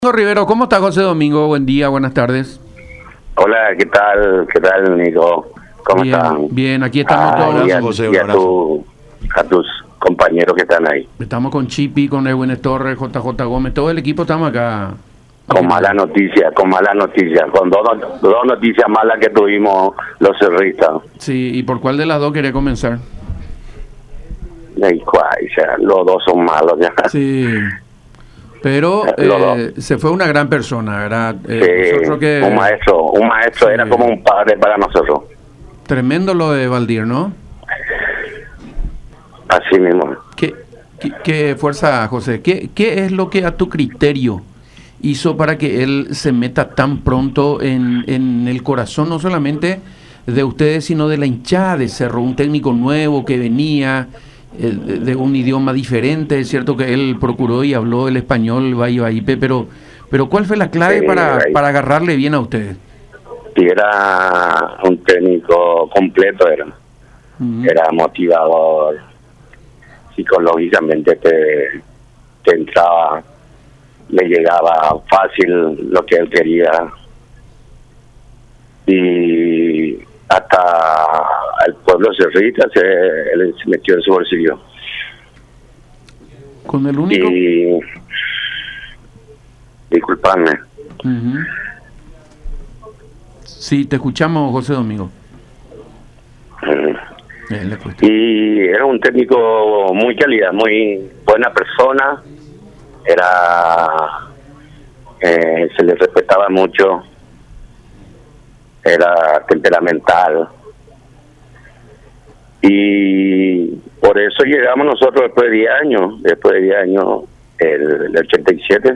Rivero, ¿cómo está José Domingo? Buen día, buenas tardes. Hola, ¿qué tal? ¿Qué tal, Nico? ¿Cómo Bien, están? bien, aquí estamos todos. A tus compañeros que están ahí. Estamos con Chipi, con Edwin Torres, JJ Gómez, todo el equipo estamos acá. Con mala noticia, con dos noticias malas que tuvimos los cerristas. Sí, ¿y por cuál de las dos quería comenzar? Los dos son malos ya. Sí, pero se fue una gran persona, ¿verdad? Sí, un maestro, sí. Era como un padre para nosotros. Tremendo lo de Valdir, ¿no? Así mismo. ¿Qué fuerza, José? ¿Qué es lo que a tu criterio hizo para que él se meta tan pronto en el corazón, no solamente de ustedes, sino de la hinchada de Cerro? Un técnico nuevo que venía de un idioma diferente. Es cierto que él procuró y habló el español Bahipe, pero ¿cuál fue la clave para agarrarle bien a ustedes? Y era un técnico completo, era motivador, psicológicamente te entraba, le llegaba fácil lo que él quería, y hasta el pueblo cerrita él se metió en su bolsillo. ¿Con el único? Y disculpadme. Sí, te escuchamos, José Domingo. Y era un técnico muy calidad, muy buena persona. Se le respetaba mucho. Era temperamental. Y por eso llegamos nosotros después de 10 años, el 87,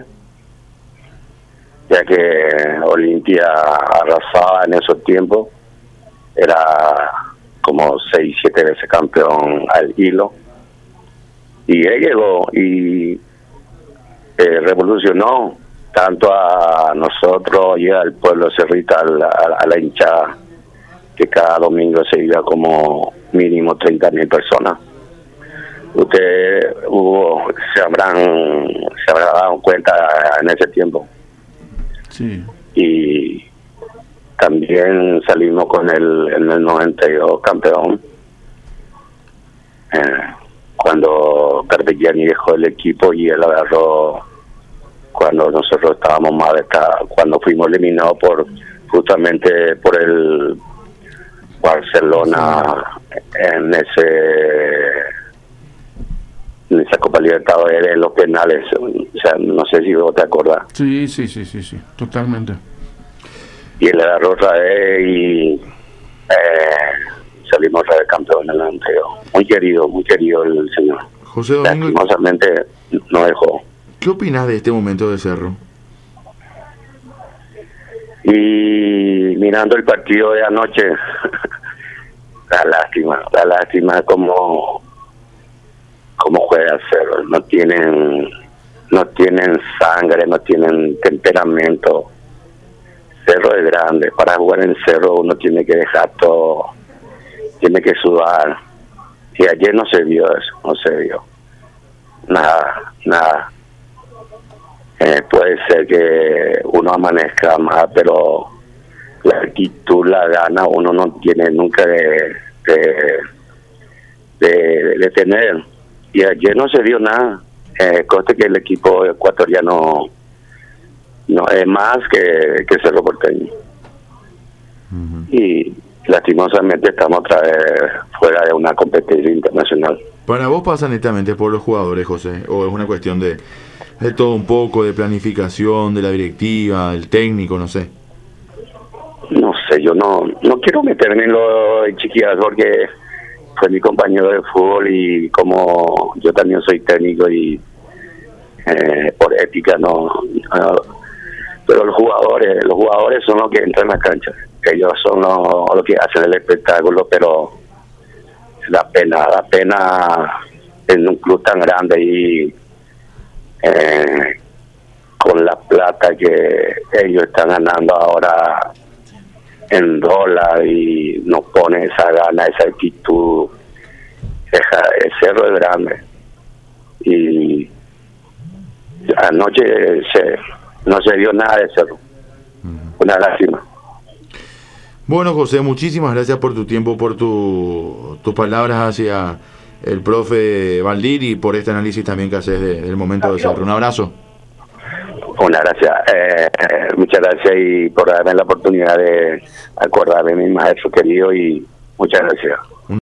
ya que Olimpia arrasaba en esos tiempos, era como 6-7 veces campeón al hilo, y él llegó y revolucionó tanto a nosotros y al pueblo cerrita, a la hinchada, que cada domingo se iba como mínimo 30.000 personas. Usted se habrá dado cuenta en ese tiempo. Sí. Y también salimos con en el 92 campeón, cuando Carpegiani dejó el equipo y él agarró cuando nosotros estábamos más cuando fuimos eliminados justamente por el Barcelona en esa Copa Libertadores, en los penales. O sea, no sé si vos te acordás. Sí, totalmente. Y él agarró otra vez y salimos otra vez campeón en el anterior. Muy querido el señor. José Domingo, lastimosamente no dejó. ¿Qué opinas de este momento de Cerro? Y mirando el partido de anoche, da lástima cómo juega Cerro. No tienen sangre, no tienen temperamento. Cerro es grande, para jugar en Cerro uno tiene que dejar todo, tiene que sudar, y ayer no se vio eso, no se vio nada. Puede ser que uno amanezca más, pero la actitud, la gana, uno no tiene nunca de tener, y ayer no se vio nada. Conste que el equipo ecuatoriano no es más que Cerro Porteño. Y lastimosamente estamos otra vez fuera de una competencia internacional. ¿Para vos pasa netamente por los jugadores, José? ¿O es una cuestión de todo un poco, de planificación, de la directiva, del técnico, no sé? No sé, yo no quiero meterme en lo de Chiquillas, porque fue mi compañero de fútbol, y como yo también soy técnico, y por ética pero los jugadores son los que entran a la cancha, ellos son los que hacen el espectáculo. Pero da pena en un club tan grande y con la plata que ellos están ganando ahora en dólar, y no pone esa gana, esa actitud. El Cerro es grande, y anoche no se dio nada de Cerro. Una lástima. Bueno, José, muchísimas gracias por tu tiempo, por tus palabras hacia el profe Valdir y por este análisis también que haces del momento de Cerro. Un abrazo. Una gracias. Muchas gracias y por darme la oportunidad de acordarme de mi maestro querido y muchas gracias.